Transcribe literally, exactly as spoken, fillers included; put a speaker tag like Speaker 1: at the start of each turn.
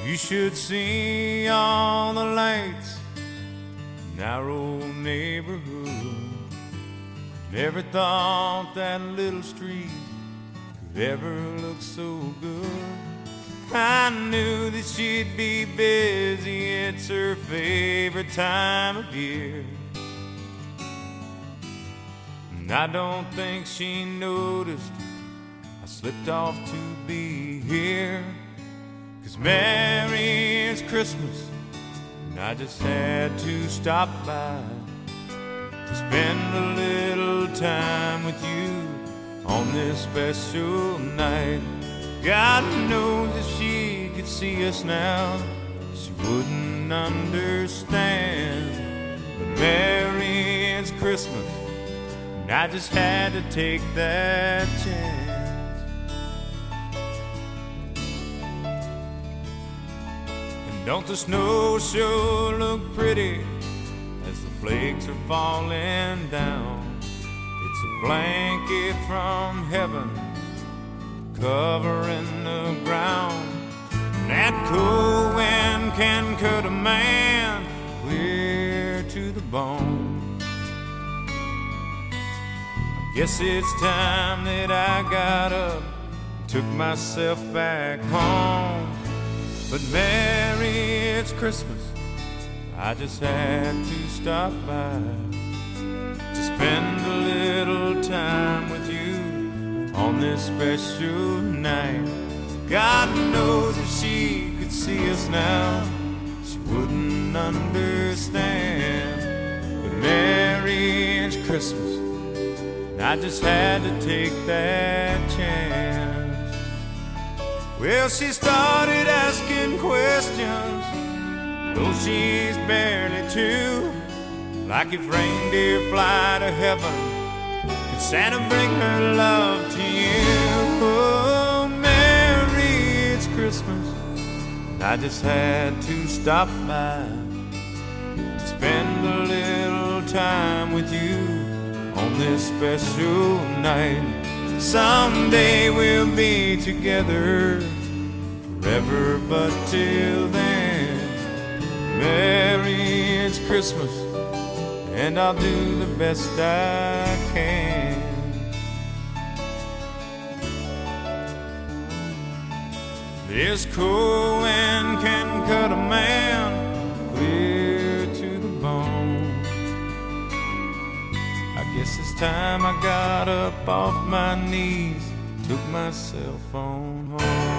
Speaker 1: You should see all the lights in our old neighborhood. Never thought that little street could ever look so good. I knew that she'd be busy, it's her favorite time of year. And I don't think she noticed I slipped off to be here. 'Cause Merry is Christmas, and I just had to stop by to spend a little time with you on this special night. God knows if she could see us now, she wouldn't understand. But Merry is Christmas, and I just had to take that chance. Don't the snow sure look pretty as the flakes are falling down? It's a blanket from heaven covering the ground. And that cold wind can cut a man clear to the bone. I guess it's time that I got up and took myself back home. But Merry, it's Christmas, I just had to stop by to spend a little time with you on this special night. God knows if she could see us now, she wouldn't understand. But Merry, it's Christmas, and I just had to take that chance. Well, she started asking questions, though she's barely two, like if reindeer fly to heaven, could Santa bring her love to you? Oh, Merry, it's Christmas, and I just had to stop by to spend a little time with you on this special night. Someday we'll be together forever, but till then, Merry, it's Christmas, and I'll do the best I can. This cold wind can cut a man clear to the bone. I guess it's time I got up off my knees, took my cell phone home.